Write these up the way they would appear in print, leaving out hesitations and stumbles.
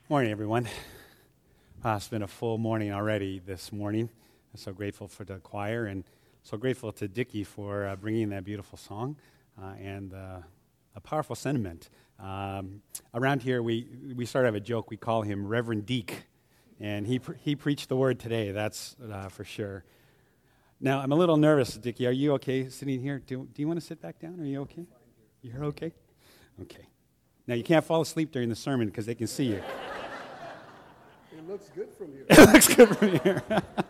Morning, everyone. It's been a full morning already this morning. I'm so grateful for the choir and so grateful to Dickie for bringing that beautiful song and a powerful sentiment. Around here, we sort of have a joke. We call him Reverend Deke, and he preached the word today, that's for sure. Now, I'm a little nervous, Dickie. Are you okay sitting here? Do you want to sit back down? Are you okay? You're okay? Okay. Now, you can't fall asleep during the sermon because they can see you. It looks good from here. It looks good from here.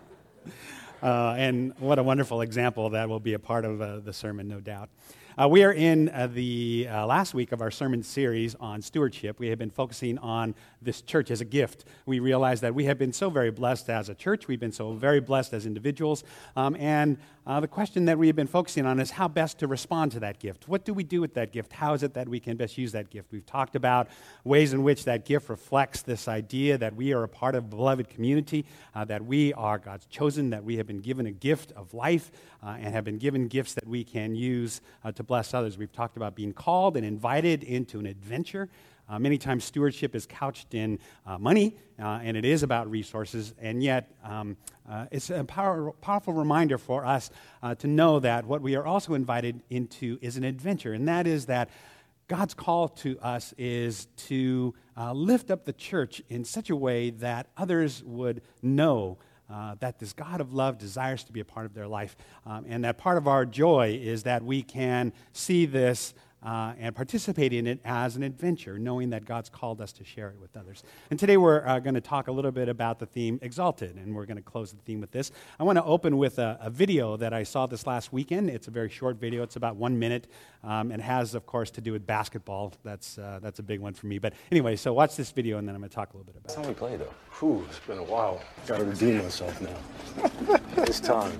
And what a wonderful example that will be a part of the sermon, no doubt. We are in the last week of our sermon series on stewardship. We have been focusing on this church as a gift. We realize that we have been so very blessed as a church. We've been so very blessed as individuals. And the question that we have been focusing on is how best to respond to that gift. What do we do with that gift? How is it that we can best use that gift? We've talked about ways in which that gift reflects this idea that we are a part of a beloved community, that we are God's chosen, that we have been given a gift of life and have been given gifts that we can use to bless others. We've talked about being called and invited into an adventure. Many times stewardship is couched in money, and it is about resources, and yet it's a powerful reminder for us to know that what we are also invited into is an adventure, and that is that God's call to us is to lift up the church in such a way that others would know that this God of love desires to be a part of their life, and that part of our joy is that we can see this and participate in it as an adventure, knowing that God's called us to share it with others. And today we're going to talk a little bit about the theme Exalted, and we're going to close the theme with this. I want to open with a video that I saw this last weekend. It's a very short video. It's about 1 minute, and has, of course, to do with basketball. That's a big one for me. But anyway, so watch this video, and then I'm going to talk a little bit about it. That's how we play, though. Whew, it's been a while. Got to redeem myself now. It's time.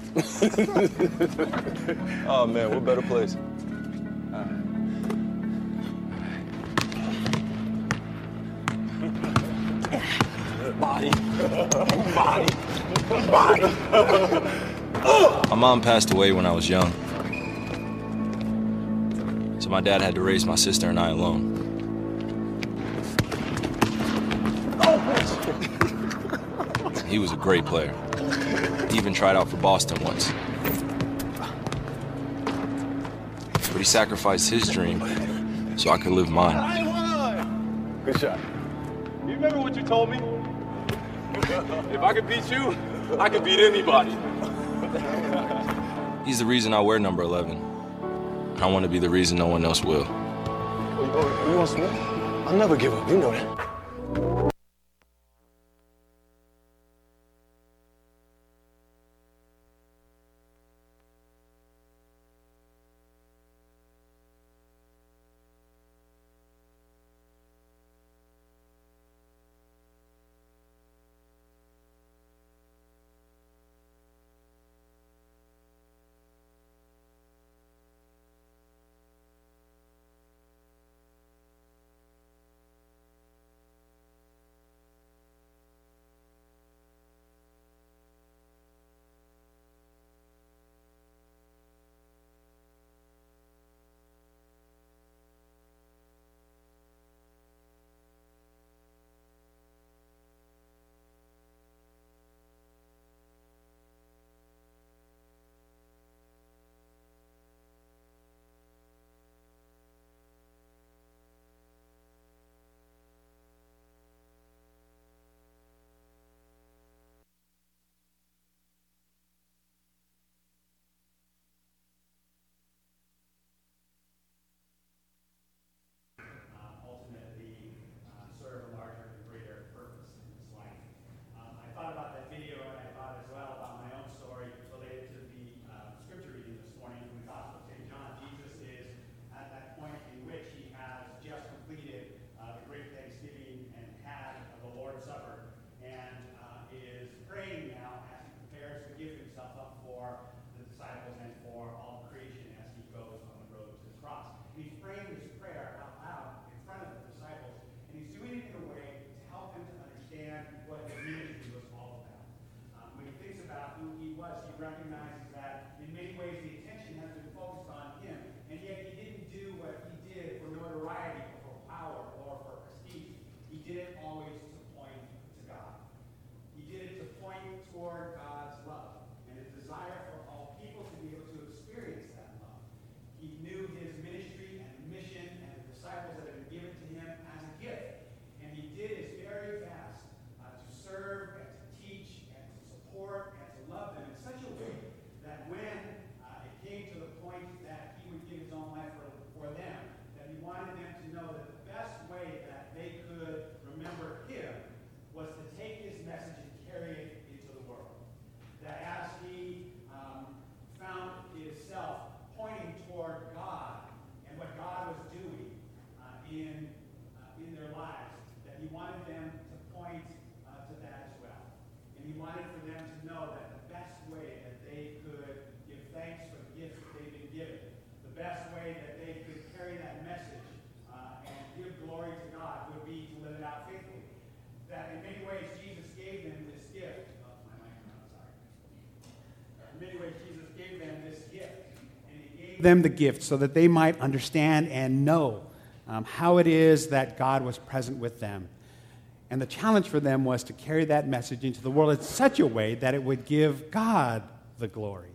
Oh, man, what better place? Body. My mom passed away when I was young. So my dad had to raise my sister and I alone. He was a great player. He even tried out for Boston once. But he sacrificed his dream so I could live mine. Good shot. You remember what you told me? If I could beat you, I could beat anybody. He's the reason I wear number 11. I want to be the reason no one else will. You want some more? I'll never give up. You know that. them the gift so that they might understand and know how it is that God was present with them. And the challenge for them was to carry that message into the world in such a way that it would give God the glory.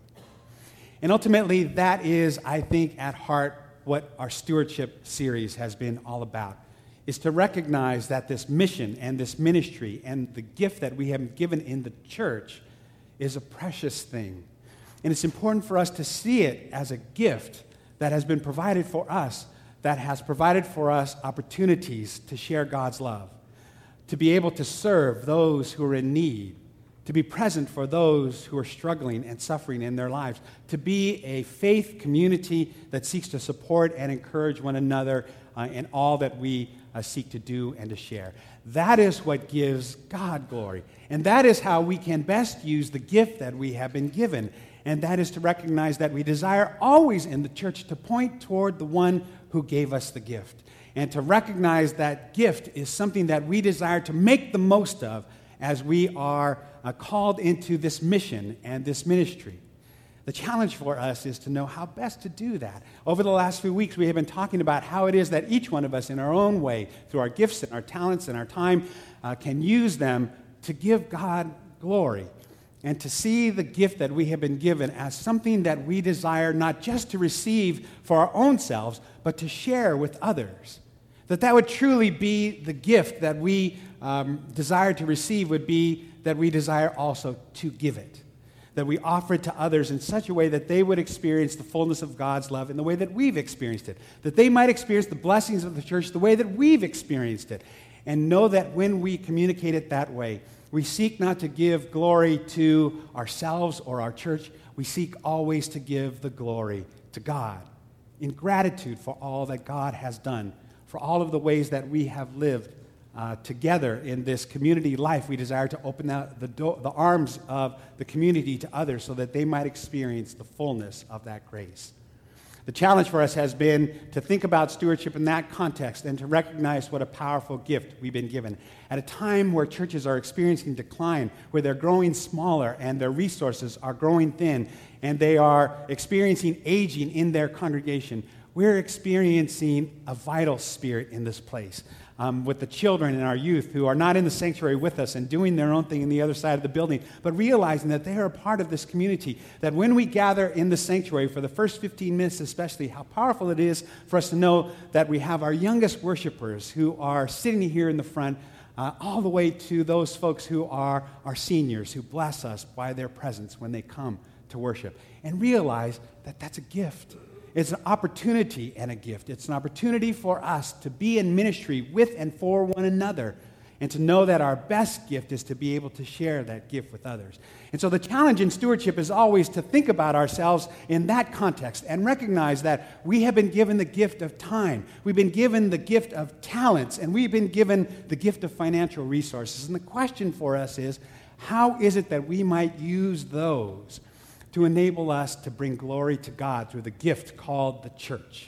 And ultimately, that is, I think, at heart what our stewardship series has been all about, is to recognize that this mission and this ministry and the gift that we have been given in the church is a precious thing. And it's important for us to see it as a gift that has been provided for us, that has provided for us opportunities to share God's love, to be able to serve those who are in need, to be present for those who are struggling and suffering in their lives, to be a faith community that seeks to support and encourage one another in all that we seek to do and to share. That is what gives God glory. And that is how we can best use the gift that we have been given. And that is to recognize that we desire always in the church to point toward the one who gave us the gift. And to recognize that gift is something that we desire to make the most of as we are called into this mission and this ministry. The challenge for us is to know how best to do that. Over the last few weeks, we have been talking about how it is that each one of us in our own way, through our gifts and our talents and our time, can use them to give God glory and to see the gift that we have been given as something that we desire not just to receive for our own selves, but to share with others. That would truly be the gift that we desire to receive, would be that we desire also to give it. That we offer it to others in such a way that they would experience the fullness of God's love in the way that we've experienced it. That they might experience the blessings of the church the way that we've experienced it. And know that when we communicate it that way, we seek not to give glory to ourselves or our church. We seek always to give the glory to God in gratitude for all that God has done, for all of the ways that we have lived together in this community life. We desire to open the arms of the community to others so that they might experience the fullness of that grace. The challenge for us has been to think about stewardship in that context and to recognize what a powerful gift we've been given. At a time where churches are experiencing decline, where they're growing smaller and their resources are growing thin, and they are experiencing aging in their congregation, we're experiencing a vital spirit in this place. With the children and our youth who are not in the sanctuary with us and doing their own thing in the other side of the building, but realizing that they are a part of this community, that when we gather in the sanctuary for the first 15 minutes especially, how powerful it is for us to know that we have our youngest worshipers who are sitting here in the front, all the way to those folks who are our seniors who bless us by their presence when they come to worship, and realize that that's a gift. It's an opportunity and a gift. It's an opportunity for us to be in ministry with and for one another and to know that our best gift is to be able to share that gift with others. And so the challenge in stewardship is always to think about ourselves in that context and recognize that we have been given the gift of time. We've been given the gift of talents, and we've been given the gift of financial resources. And the question for us is, how is it that we might use those to enable us to bring glory to God through the gift called the church?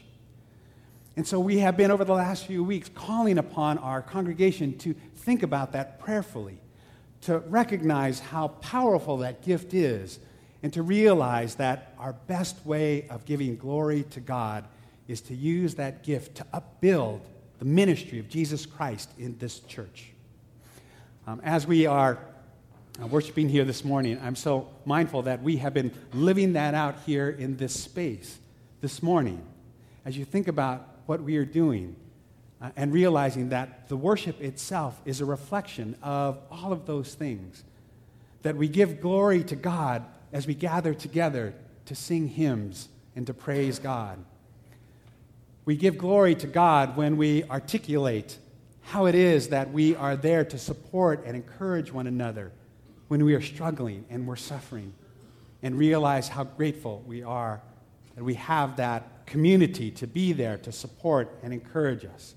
And so we have been, over the last few weeks, calling upon our congregation to think about that prayerfully, to recognize how powerful that gift is, and to realize that our best way of giving glory to God is to use that gift to upbuild the ministry of Jesus Christ in this church. As we are worshiping here this morning, I'm so mindful that we have been living that out here in this space this morning. As you think about what we are doing and realizing that the worship itself is a reflection of all of those things, that we give glory to God as we gather together to sing hymns and to praise God. We give glory to God when we articulate how it is that we are there to support and encourage one another when we are struggling and we're suffering, and realize how grateful we are that we have that community to be there to support and encourage us.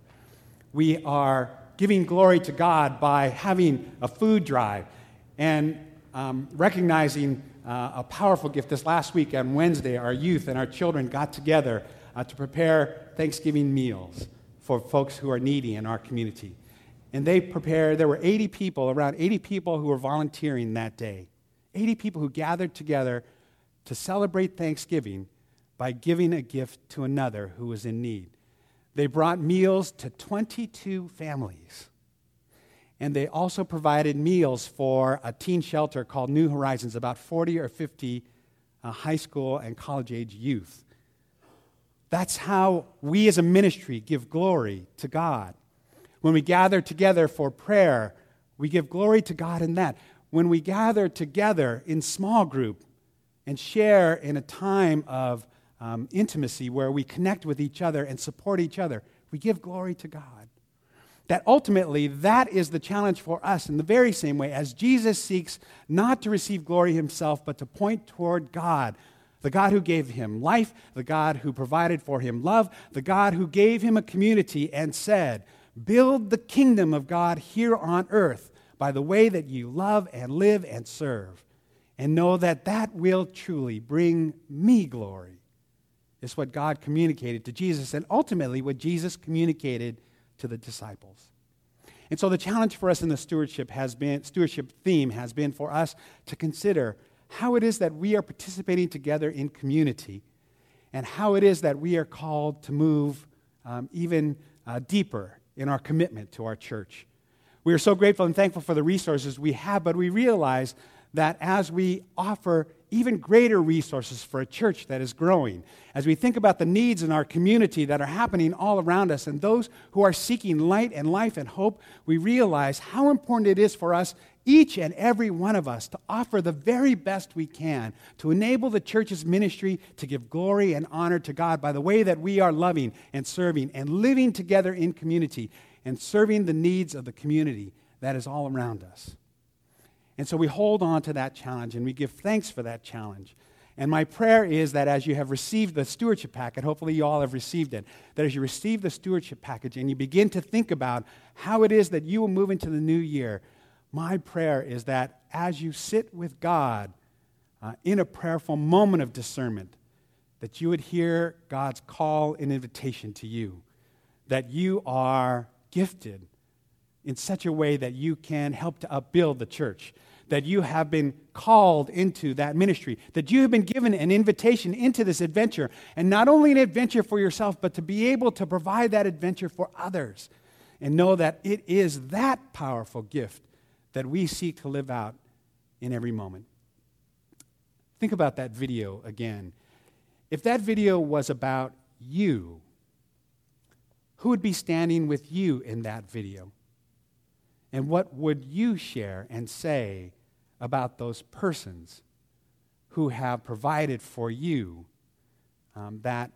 We are giving glory to God by having a food drive and recognizing a powerful gift. This last week on Wednesday, our youth and our children got together to prepare Thanksgiving meals for folks who are needy in our community. And there were 80 people, around 80 people who were volunteering that day. 80 people who gathered together to celebrate Thanksgiving by giving a gift to another who was in need. They brought meals to 22 families. And they also provided meals for a teen shelter called New Horizons, about 40 or 50 high school and college-age youth. That's how we as a ministry give glory to God. When we gather together for prayer, we give glory to God in that. When we gather together in small group and share in a time of intimacy where we connect with each other and support each other, we give glory to God. That ultimately, that is the challenge for us in the very same way as Jesus seeks not to receive glory himself, but to point toward God, the God who gave him life, the God who provided for him love, the God who gave him a community and said, build the kingdom of God here on earth by the way that you love and live and serve, and know that that will truly bring me glory. It's what God communicated to Jesus, and ultimately what Jesus communicated to the disciples. And so the challenge for us in the stewardship theme has been for us to consider how it is that we are participating together in community and how it is that we are called to move even deeper in our commitment to our church. We are so grateful and thankful for the resources we have, but we realize that as we offer even greater resources for a church that is growing, as we think about the needs in our community that are happening all around us and those who are seeking light and life and hope, we realize how important it is for us, each and every one of us, to offer the very best we can to enable the church's ministry to give glory and honor to God by the way that we are loving and serving and living together in community and serving the needs of the community that is all around us. And so we hold on to that challenge and we give thanks for that challenge. And my prayer is that as you have received the stewardship packet, hopefully you all have received it, that as you receive the stewardship package and you begin to think about how it is that you will move into the new year, my prayer is that as you sit with God in a prayerful moment of discernment, that you would hear God's call and invitation to you, that you are gifted in such a way that you can help to upbuild the church, that you have been called into that ministry, that you have been given an invitation into this adventure, and not only an adventure for yourself, but to be able to provide that adventure for others, and know that it is that powerful gift that we seek to live out in every moment. Think about that video again. If that video was about you, who would be standing with you in that video? And what would you share and say about those persons who have provided for you that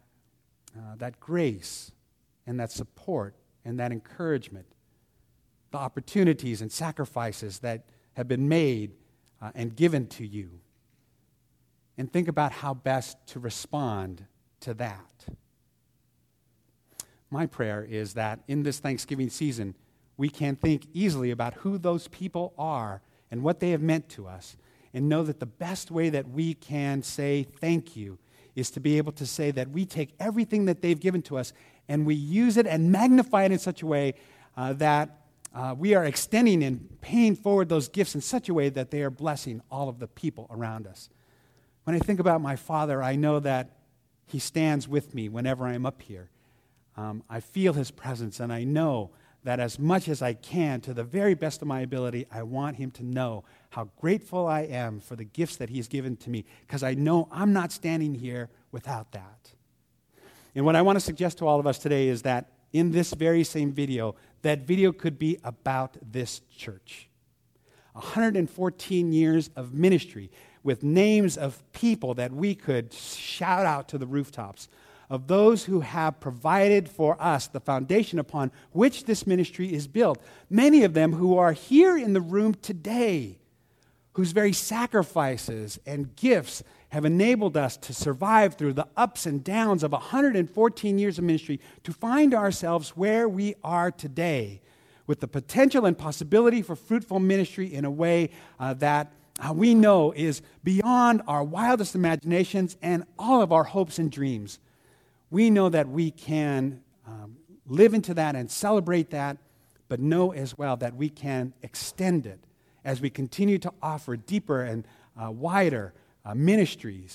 grace and that support and that encouragement, the opportunities and sacrifices that have been made and given to you? And think about how best to respond to that. My prayer is that in this Thanksgiving season, we can think easily about who those people are and what they have meant to us, and know that the best way that we can say thank you is to be able to say that we take everything that they've given to us and we use it and magnify it in such a way that we are extending and paying forward those gifts in such a way that they are blessing all of the people around us. When I think about my father, I know that he stands with me whenever I'm up here. I feel his presence, and I know that as much as I can, to the very best of my ability, I want him to know how grateful I am for the gifts that he's given to me, because I know I'm not standing here without that. And what I want to suggest to all of us today is that in this very same video, that video could be about this church. 114 years of ministry with names of people that we could shout out to the rooftops, of those who have provided for us the foundation upon which this ministry is built. Many of them who are here in the room today, whose very sacrifices and gifts have enabled us to survive through the ups and downs of 114 years of ministry, to find ourselves where we are today, with the potential and possibility for fruitful ministry in a way that we know is beyond our wildest imaginations and all of our hopes and dreams. We know that we can live into that and celebrate that, but know as well that we can extend it as we continue to offer deeper and wider ministries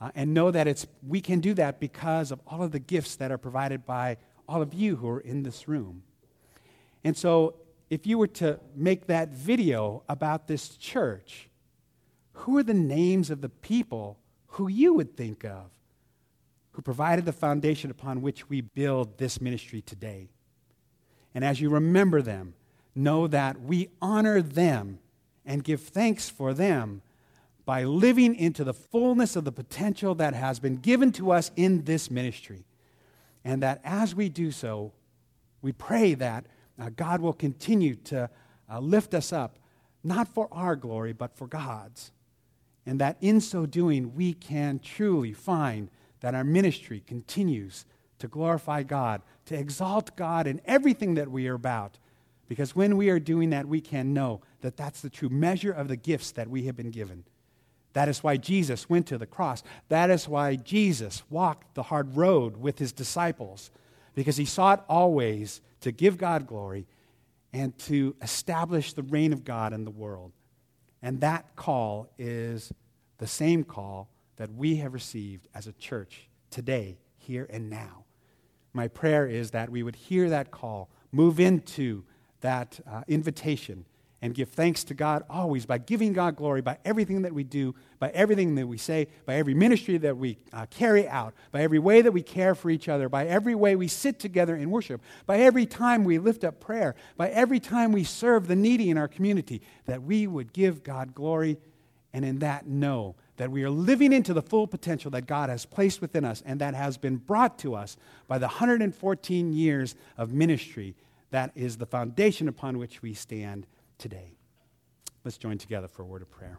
and know that we can do that because of all of the gifts that are provided by all of you who are in this room. And so if you were to make that video about this church, who are the names of the people who you would think of who provided the foundation upon which we build this ministry today? And as you remember them, know that we honor them and give thanks for them by living into the fullness of the potential that has been given to us in this ministry. And that as we do so, we pray that God will continue to lift us up, not for our glory, but for God's. And that in so doing, we can truly find that our ministry continues to glorify God, to exalt God in everything that we are about. Because when we are doing that, we can know that that's the true measure of the gifts that we have been given. That is why Jesus went to the cross. That is why Jesus walked the hard road with his disciples, because he sought always to give God glory and to establish the reign of God in the world. And that call is the same call that we have received as a church today, here and now. My prayer is that we would hear that call, move into that invitation, and give thanks to God always by giving God glory by everything that we do, by everything that we say, by every ministry that we carry out, by every way that we care for each other, by every way we sit together in worship, by every time we lift up prayer, by every time we serve the needy in our community, that we would give God glory, and in that know that we are living into the full potential that God has placed within us and that has been brought to us by the 114 years of ministry. That is the foundation upon which we stand today. Let's join together for a word of prayer.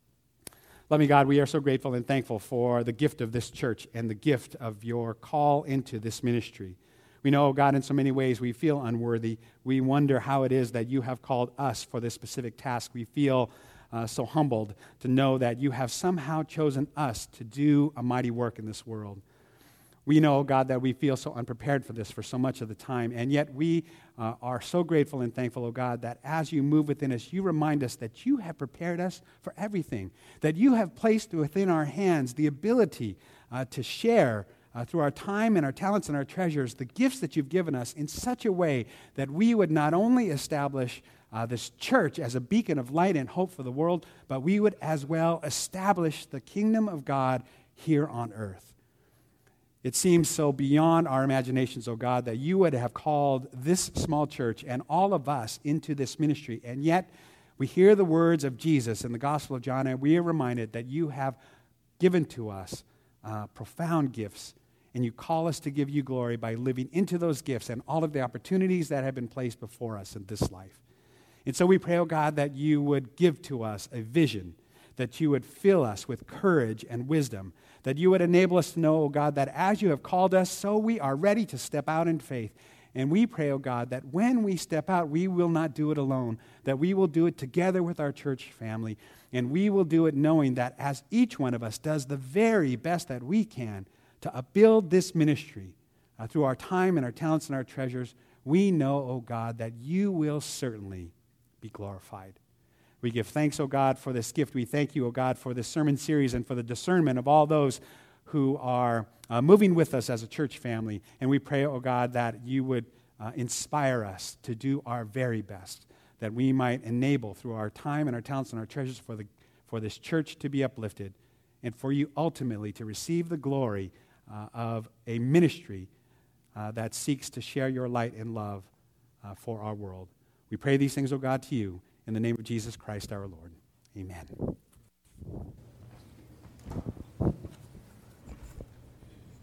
Loving God, we are so grateful and thankful for the gift of this church and the gift of your call into this ministry. We know, God, in so many ways we feel unworthy. We wonder how it is that you have called us for this specific task. We feel so humbled to know that you have somehow chosen us to do a mighty work in this world. We know, God, that we feel so unprepared for this for so much of the time, and yet we are so grateful and thankful, oh God, that as you move within us, you remind us that you have prepared us for everything, that you have placed within our hands the ability to share through our time and our talents and our treasures the gifts that you've given us in such a way that we would not only establish this church as a beacon of light and hope for the world, but we would as well establish the kingdom of God here on earth. It seems so beyond our imaginations, oh God, that you would have called this small church and all of us into this ministry. And yet, we hear the words of Jesus in the Gospel of John, and we are reminded that you have given to us profound gifts, and you call us to give you glory by living into those gifts and all of the opportunities that have been placed before us in this life. And so we pray, oh God, that you would give to us a vision, that you would fill us with courage and wisdom, that you would enable us to know, oh God, that as you have called us, so we are ready to step out in faith. And we pray, oh God, that when we step out, we will not do it alone, that we will do it together with our church family, and we will do it knowing that as each one of us does the very best that we can to upbuild this ministry through our time and our talents and our treasures, we know, oh God, that you will certainly be glorified. We give thanks, O God, for this gift. We thank you, O God, for this sermon series and for the discernment of all those who are moving with us as a church family. And we pray, O God, that you would inspire us to do our very best, that we might enable through our time and our talents and our treasures for this church to be uplifted and for you ultimately to receive the glory of a ministry that seeks to share your light and love for our world. We pray these things, O God, to you. In the name of Jesus Christ our Lord. Amen.